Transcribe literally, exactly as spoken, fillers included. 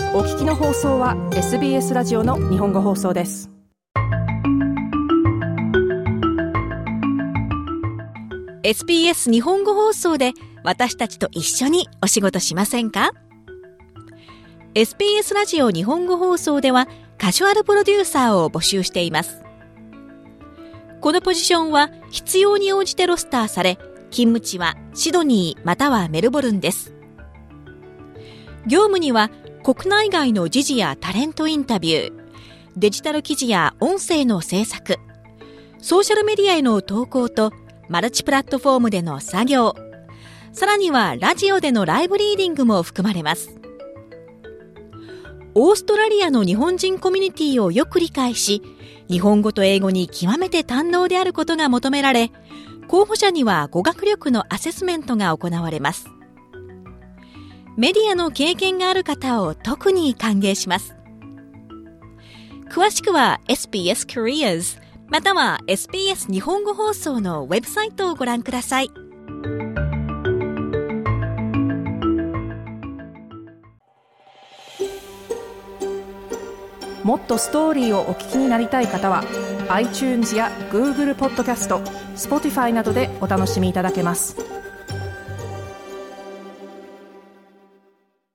お聞きの放送は エスビーエス ラジオの日本語放送です。 エスビーエス 日本語放送で私たちと一緒にお仕事しませんか？ エスビーエス ラジオ日本語放送ではカジュアルプロデューサーを募集しています。このポジションは必要に応じてロスターされ、勤務地はシドニーまたはメルボルンです。業務には国内外の時事やタレントインタビュー、デジタル記事や音声の制作、ソーシャルメディアへの投稿とマルチプラットフォームでの作業、さらにはラジオでのライブリーディングも含まれます。オーストラリアの日本人コミュニティをよく理解し、日本語と英語に極めて堪能であることが求められ、候補者には語学力のアセスメントが行われます。メディアの経験がある方を特に歓迎します。詳しくは エスビーエス Careers または エスビーエス 日本語放送のウェブサイトをご覧ください。 もっとストーリーをお聞きになりたい方は iTunes や Google ポッドキャスト、Spotify などでお楽しみいただけます。